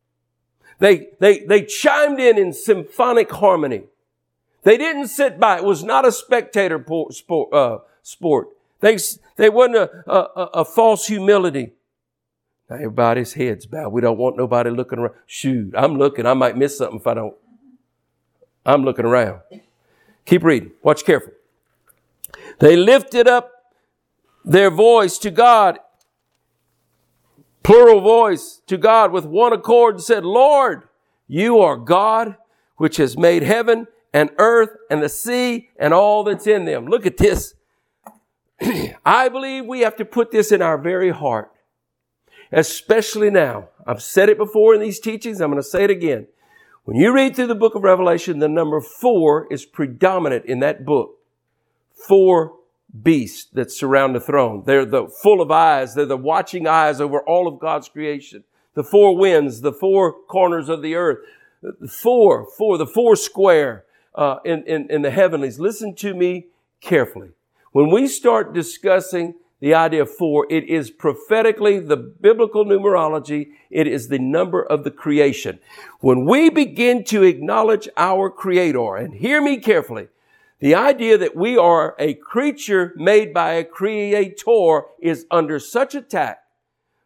They chimed in symphonic harmony. They didn't sit by. It was not a spectator sport. They wasn't a false humility. Now everybody's heads bowed. We don't want nobody looking around. Shoot, I'm looking. I might miss something if I don't. I'm looking around. Keep reading. Watch careful. They lifted up their voice to God, plural voice to God with one accord, and said, Lord, you are God, which has made heaven and earth and the sea and all that's in them. Look at this. I believe we have to put this in our very heart, especially now. I've said it before in these teachings. I'm going to say it again. When you read through the book of Revelation, the number 4 is predominant in that book. 4 beasts that surround the throne. They're full of eyes. They're the watching eyes over all of God's creation. The 4 winds, the 4 corners of the earth. The 4 square in the heavenlies. Listen to me carefully. When we start discussing the idea of 4, it is prophetically the biblical numerology. It is the number of the creation. When we begin to acknowledge our Creator, and hear me carefully, the idea that we are a creature made by a Creator is under such attack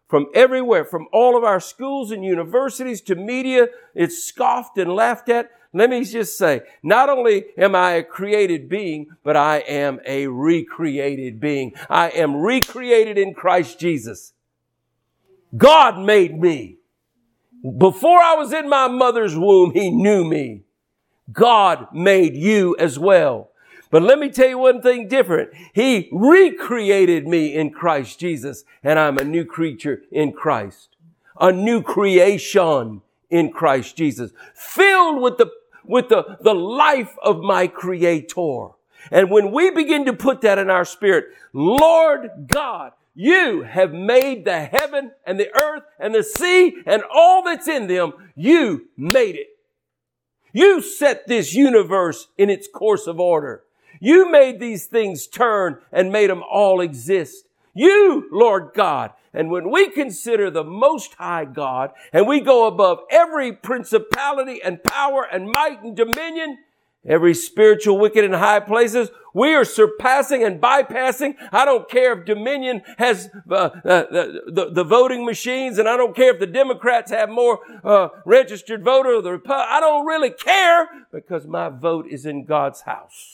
from everywhere, from all of our schools and universities to media. It's scoffed and laughed at. Let me just say, not only am I a created being, but I am a recreated being. I am recreated in Christ Jesus. God made me. Before I was in my mother's womb, He knew me. God made you as well. But let me tell you one thing different. He recreated me in Christ Jesus, and I'm a new creature in Christ. A new creation in Christ Jesus, filled with the life of my Creator. And when we begin to put that in our spirit, Lord God, you have made the heaven and the earth and the sea and all that's in them. You made it. You set this universe in its course of order. You made these things turn and made them all exist. You, Lord God. And when we consider the Most High God and we go above every principality and power and might and dominion, every spiritual wicked in high places, we are surpassing and bypassing. I don't care if Dominion has the voting machines, and I don't care if the Democrats have more registered voters or the Republicans. I don't really care, because my vote is in God's house.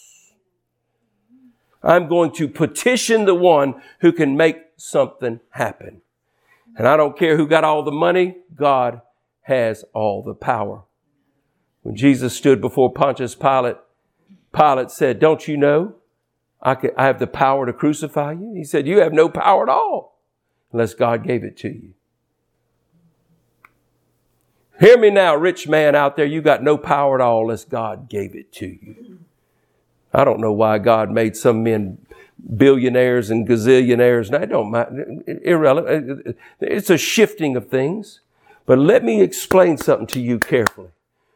I'm going to petition the one who can make something happen. And I don't care who got all the money. God has all the power. When Jesus stood before Pontius Pilate, Pilate said, don't you know I have the power to crucify you? He said, you have no power at all unless God gave it to you. Hear me now, rich man out there. You got no power at all unless God gave it to you. I don't know why God made some men billionaires and gazillionaires. No, I don't mind. Irrelevant. It's a shifting of things. But let me explain something to you carefully.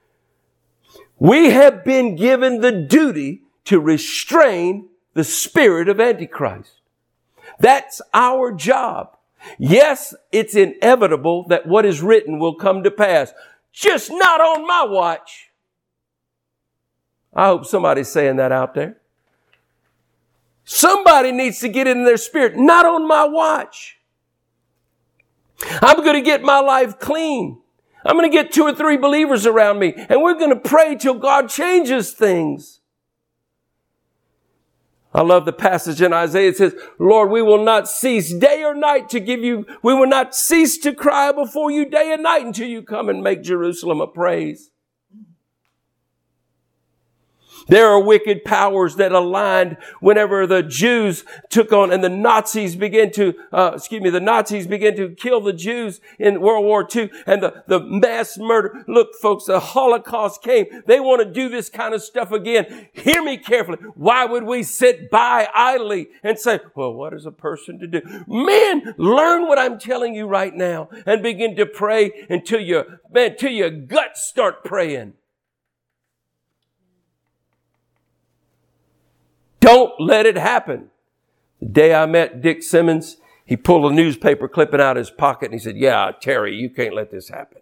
We have been given the duty to restrain the spirit of Antichrist. That's our job. Yes, it's inevitable that what is written will come to pass. Just not on my watch. I hope somebody's saying that out there. Somebody needs to get it in their spirit. Not on my watch. I'm going to get my life clean. I'm going to get 2 or 3 believers around me, and we're going to pray till God changes things. I love the passage in Isaiah. It says, Lord, we will not cease day or night to give you, we will not cease to cry before you day and night until you come and make Jerusalem a praise. There are wicked powers that aligned whenever the Jews took on, and the Nazis began to kill the Jews in World War II, and the mass murder. Look, folks, the Holocaust came. They want to do this kind of stuff again. Hear me carefully. Why would we sit by idly and say, well, what is a person to do? Men, learn what I'm telling you right now and begin to pray until your guts start praying. Don't let it happen. The day I met Dick Simmons, he pulled a newspaper clipping out of his pocket and he said, yeah, Terry, you can't let this happen.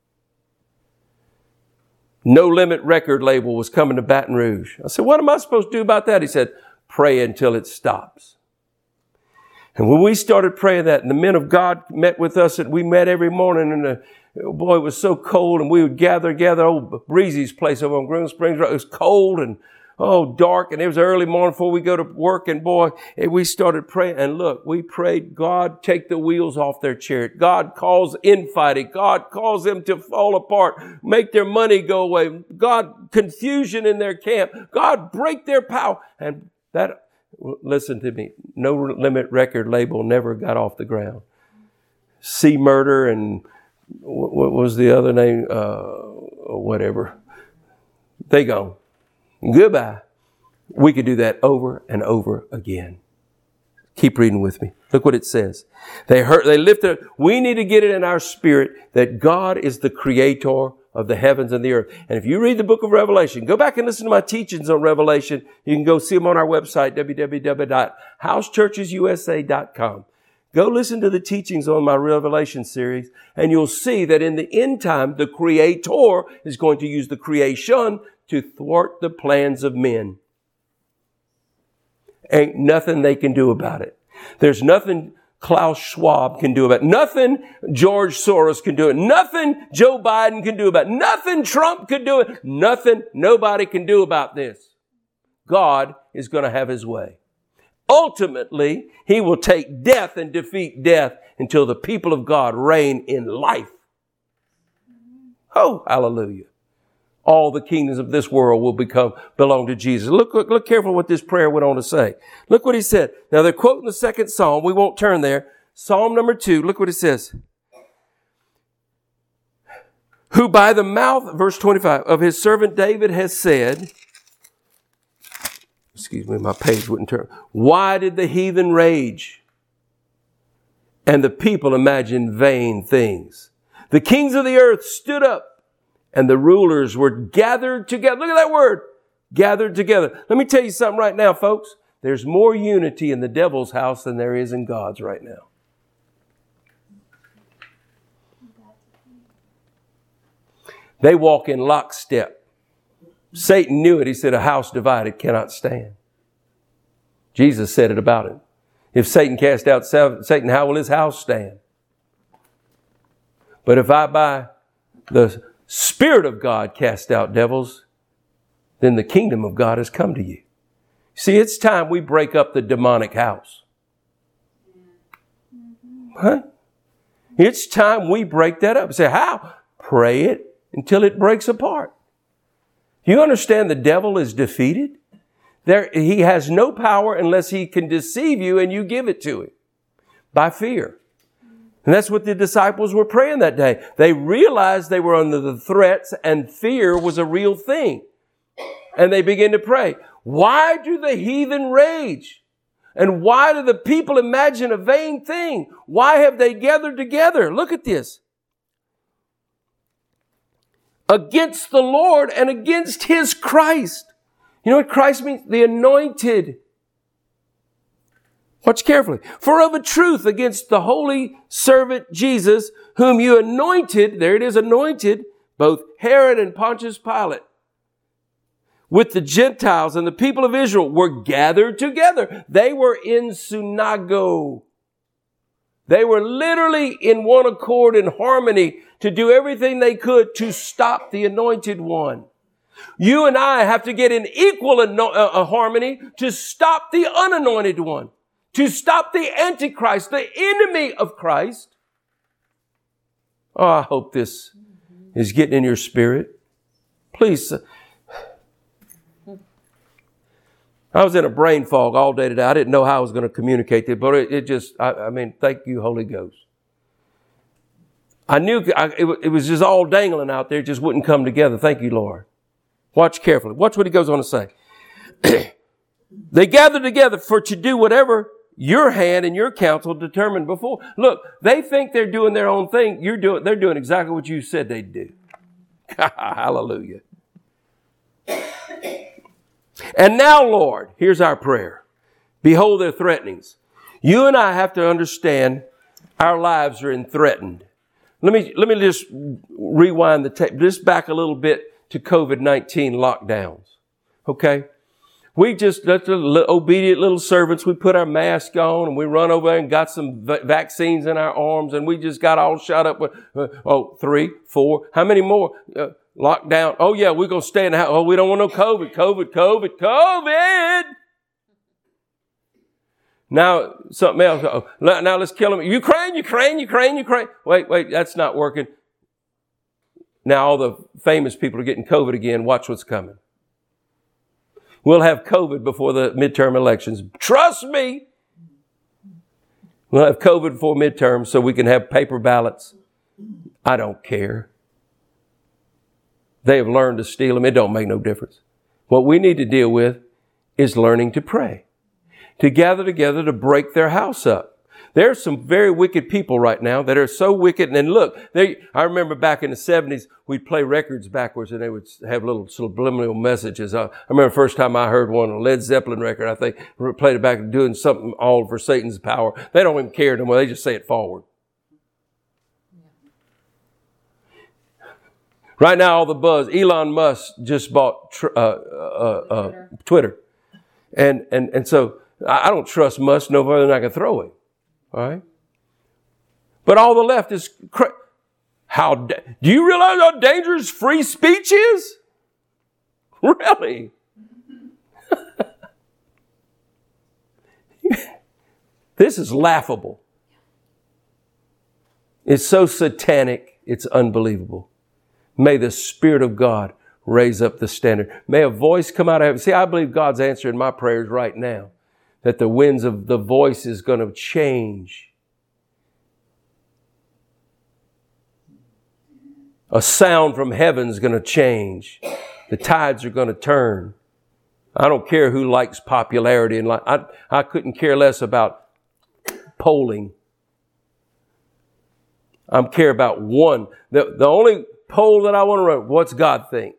No Limit record label was coming to Baton Rouge. I said, what am I supposed to do about that? He said, pray until it stops. And when we started praying that, and the men of God met with us, and we met every morning, and boy, it was so cold, and we would gather old Breezy's place over on Groom Springs. It was cold and dark, and it was early morning before we go to work, and boy, we started praying, and look, we prayed, God, take the wheels off their chariot. God calls infighting. God calls them to fall apart, make their money go away. God, confusion in their camp. God, break their power. And that, listen to me, No Limit record label never got off the ground. C Murder and what was the other name? Whatever. They gone. Goodbye. We could do that over and over again. Keep reading with me. Look what it says. They lifted up. We need to get it in our spirit that God is the creator of the heavens and the earth. And if you read the book of Revelation, go back and listen to my teachings on Revelation. You can go see them on our website, www.housechurchesusa.com. Go listen to the teachings on my Revelation series, and you'll see that in the end time, the creator is going to use the creation to thwart the plans of men. Ain't nothing they can do about it. There's nothing Klaus Schwab can do about it. Nothing George Soros can do it. Nothing Joe Biden can do about it. Nothing Trump could do it. Nothing nobody can do about this. God is going to have his way. Ultimately, he will take death and defeat death until the people of God reign in life. Oh, hallelujah. All the kingdoms of this world will belong to Jesus. Look careful what this prayer went on to say. Look what he said. Now they're quoting the second Psalm. We won't turn there. Psalm number 2. Look what it says. Who by the mouth, verse 25, of his servant David has said, excuse me, my page wouldn't turn. Why did the heathen rage and the people imagine vain things? The kings of the earth stood up and the rulers were gathered together. Look at that word, gathered together. Let me tell you something right now, folks. There's more unity in the devil's house than there is in God's right now. They walk in lockstep. Satan knew it. He said, a house divided cannot stand. Jesus said it about it. If Satan cast out Satan, how will his house stand? But if I by the Spirit of God cast out devils, then the kingdom of God has come to you. See, it's time we break up the demonic house. Huh? It's time we break that up. Say, how? Pray it until it breaks apart. You understand the devil is defeated? He has no power unless he can deceive you and you give it to him by fear. And that's what the disciples were praying that day. They realized they were under the threats and fear was a real thing. And they began to pray. Why do the heathen rage? And why do the people imagine a vain thing? Why have they gathered together? Look at this. Against the Lord and against his Christ. You know what Christ means? The anointed. Watch carefully. For of a truth against the holy servant Jesus, whom you anointed, there it is, anointed, both Herod and Pontius Pilate, with the Gentiles and the people of Israel were gathered together. They were in synagogue. They were literally in one accord and harmony to do everything they could to stop the anointed one. You and I have to get in equal harmony to stop the unanointed one, to stop the Antichrist, the enemy of Christ. Oh, I hope this is getting in your spirit. Please. I was in a brain fog all day today. I didn't know how I was going to communicate this, but it just, thank you, Holy Ghost. I knew it was just all dangling out there. It just wouldn't come together. Thank you, Lord. Watch carefully. Watch what he goes on to say. They gathered together for to do whatever your hand and your counsel determined before. Look, they think they're doing their own thing. They're doing exactly what you said they'd do. Hallelujah. And now, Lord, here's our prayer. Behold their threatenings. You and I have to understand our lives are threatened. Let me just rewind the tape, just back a little bit to COVID-19 lockdowns. Okay? We just, that's obedient little servants. We put our mask on and we run over there and got some vaccines in our arms and we just got all shot up with, 3, 4, how many more? Lockdown. Oh yeah, we're going to stay in the house. Oh, we don't want no COVID. Now, something else. Oh, now let's kill them. Ukraine. Wait, that's not working. Now all the famous people are getting COVID again. Watch what's coming. We'll have COVID before the midterm elections. Trust me. We'll have COVID before midterms so we can have paper ballots. I don't care. They have learned to steal them. It don't make no difference. What we need to deal with is learning to pray, to gather together to break their house up. There are some very wicked people right now that are so wicked. And look, I remember back in the 70s, we'd play records backwards and they would have little subliminal messages. I remember the first time I heard one, a Led Zeppelin record, I think, played it back doing something all for Satan's power. They don't even care anymore. They just say it forward. Right now, all the buzz. Elon Musk just bought Twitter. And so I don't trust Musk no further than I can throw him. All right? But all the left is do you realize how dangerous free speech is? Really? This is laughable. It's so satanic, it's unbelievable. May the Spirit of God raise up the standard. May a voice come out of heaven. See, I believe God's answering my prayers right now, that the winds of the voice is going to change. A sound from heaven is going to change. The tides are going to turn. I don't care who likes popularity and I couldn't care less about polling. I care about one. The only poll that I want to run, what's God think?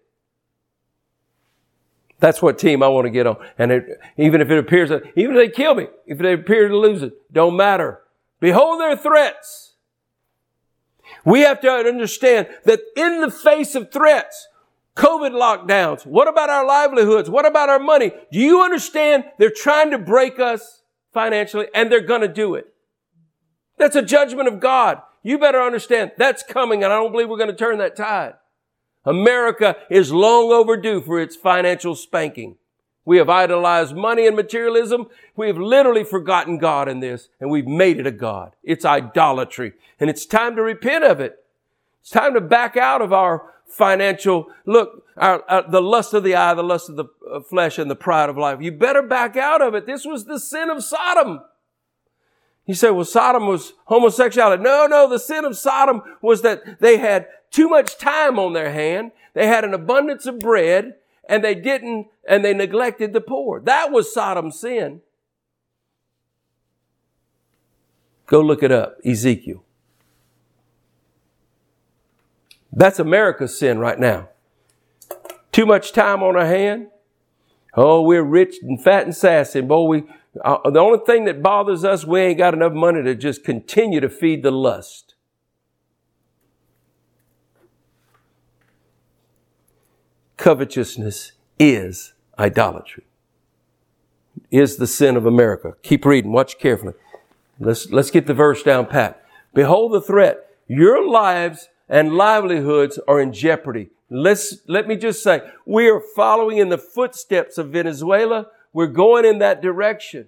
That's what team I want to get on. And even if it appears, even if they kill me, if they appear to lose it, don't matter. Behold their threats. We have to understand that in the face of threats, COVID lockdowns, what about our livelihoods? What about our money? Do you understand they're trying to break us financially and they're going to do it? That's a judgment of God. You better understand that's coming, and I don't believe we're going to turn that tide. America is long overdue for its financial spanking. We have idolized money and materialism. We have literally forgotten God in this, and we've made it a God. It's idolatry, and it's time to repent of it. It's time to back out of our financial, the lust of the eye, the lust of the flesh, and the pride of life. You better back out of it. This was the sin of Sodom. You say, well, Sodom was homosexuality. No, the sin of Sodom was that they had too much time on their hand. They had an abundance of bread, and they neglected the poor. That was Sodom's sin. Go look it up, Ezekiel. That's America's sin right now. Too much time on our hand. Oh, we're rich and fat and sassy. Boy, the only thing that bothers us, we ain't got enough money to just continue to feed the lust. Covetousness is idolatry. Is the sin of America. Keep reading. Watch carefully. Let's get the verse down pat. Behold the threat. Your lives and livelihoods are in jeopardy. Let me just say, we are following in the footsteps of Venezuela. We're going in that direction.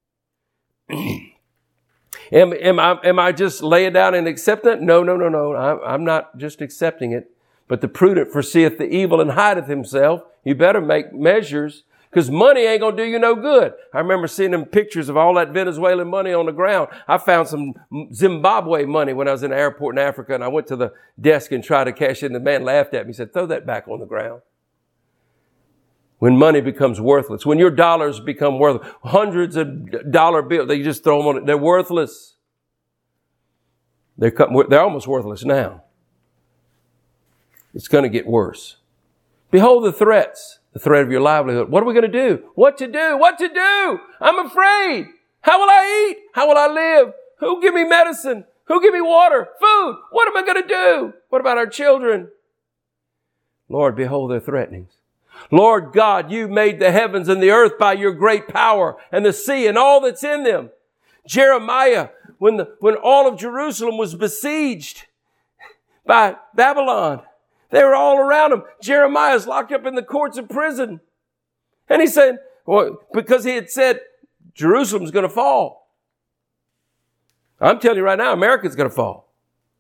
Am I just laying down and accepting it? No. I'm not just accepting it. But the prudent foreseeth the evil and hideth himself. You better make measures, because money ain't going to do you no good. I remember seeing them pictures of all that Venezuelan money on the ground. I found some Zimbabwe money when I was in the airport in Africa, and I went to the desk and tried to cash in. The man laughed at me. He said, throw that back on the ground. When money becomes worthless, when your dollars become worthless, hundreds of dollar bills, they just throw them on it. They're worthless. They're almost worthless now. It's going to get worse. Behold the threats, the threat of your livelihood. What are we going to do? What to do? I'm afraid. How will I eat? How will I live? Who give me medicine? Who give me water? Food? What am I going to do? What about our children? Lord, behold their threatenings. Lord God, you made the heavens and the earth by your great power, and the sea and all that's in them. Jeremiah, when all of Jerusalem was besieged by Babylon, they were all around him. Jeremiah's locked up in the courts of prison. And he said, because he had said, Jerusalem's going to fall. I'm telling you right now, America's going to fall.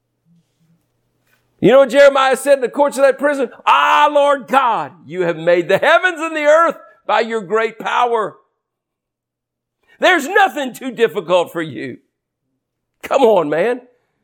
You know what Jeremiah said in the courts of that prison? Ah, Lord God, you have made the heavens and the earth by your great power. There's nothing too difficult for you. Come on, man.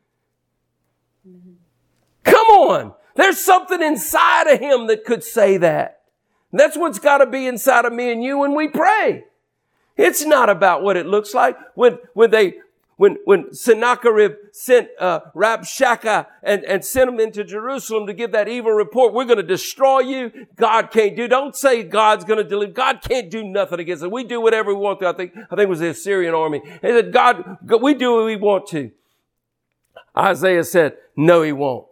Come on. There's something inside of him that could say that. And that's what's got to be inside of me and you when we pray. It's not about what it looks like. When Sennacherib sent Rabshakeh and sent him into Jerusalem to give that evil report, we're going to destroy you. God can't do. Don't say God's going to deliver. God can't do nothing against it. We do whatever we want to. I think it was the Assyrian army. He said, God, we do what we want to. Isaiah said, no, he won't.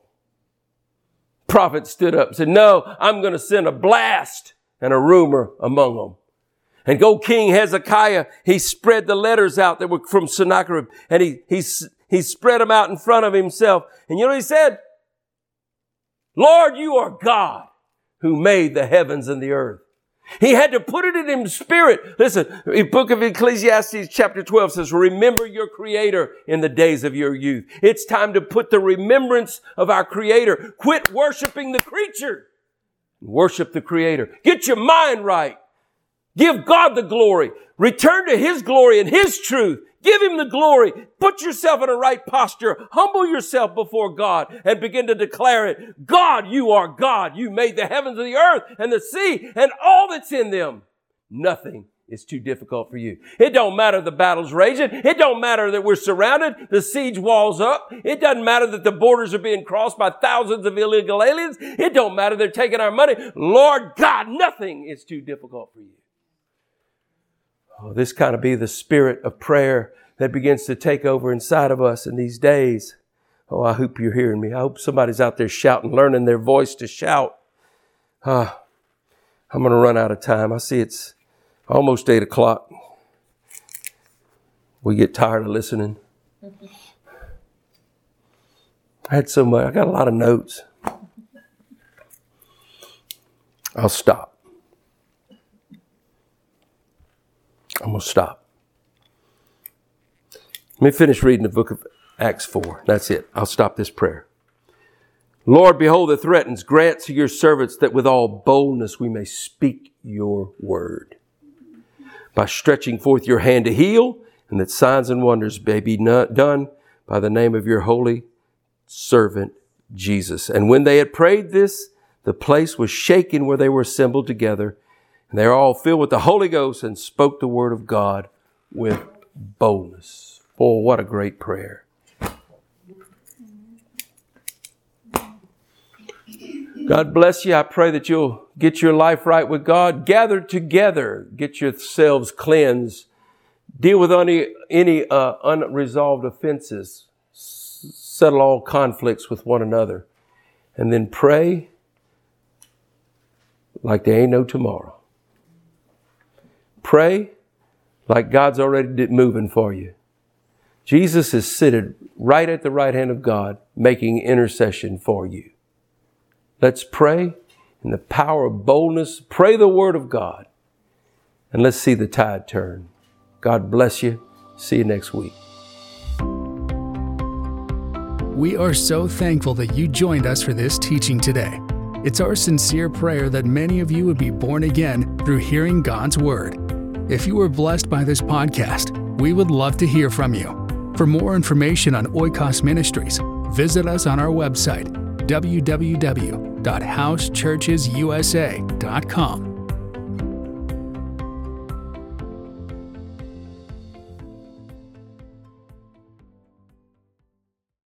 Prophet stood up and said, no, I'm going to send a blast and a rumor among them. And go King Hezekiah, he spread the letters out that were from Sennacherib, and he spread them out in front of himself. And you know what he said? Lord, you are God who made the heavens and the earth. He had to put it in his spirit. Listen, the book of Ecclesiastes chapter 12 says, remember your Creator in the days of your youth. It's time to put the remembrance of our Creator. Quit worshiping the creature. Worship the Creator. Get your mind right. Give God the glory. Return to His glory and His truth. Give Him the glory. Put yourself in a right posture. Humble yourself before God and begin to declare it. God, you are God. You made the heavens and the earth and the sea and all that's in them. Nothing is too difficult for you. It don't matter the battle's raging. It don't matter that we're surrounded, the siege walls up. It doesn't matter that the borders are being crossed by thousands of illegal aliens. It don't matter they're taking our money. Lord God, nothing is too difficult for you. Oh, this kind of be the spirit of prayer that begins to take over inside of us in these days. Oh, I hope you're hearing me. I hope somebody's out there shouting, learning their voice to shout. I'm going to run out of time. I see it's almost 8 o'clock. We get tired of listening. I had so much. I got a lot of notes. I'll stop. I'm going to stop. Let me finish reading the book of Acts 4. That's it. I'll stop this prayer. Lord, behold the threatens. Grant to your servants that with all boldness we may speak your word. By stretching forth your hand to heal, and that signs and wonders may be done by the name of your holy servant, Jesus. And when they had prayed this, the place was shaken where they were assembled together. And they were all filled with the Holy Ghost and spoke the word of God with boldness. Oh, what a great prayer. God bless you. I pray that you'll get your life right with God. Gather together. Get yourselves cleansed. Deal with any unresolved offenses. Settle all conflicts with one another. And then pray like there ain't no tomorrow. Pray like God's already moving for you. Jesus is seated right at the right hand of God, making intercession for you. Let's pray in the power of boldness. Pray the word of God. And let's see the tide turn. God bless you. See you next week. We are so thankful that you joined us for this teaching today. It's our sincere prayer that many of you would be born again through hearing God's word. If you were blessed by this podcast, we would love to hear from you. For more information on Oikos Ministries, visit us on our website, www.housechurchesusa.com.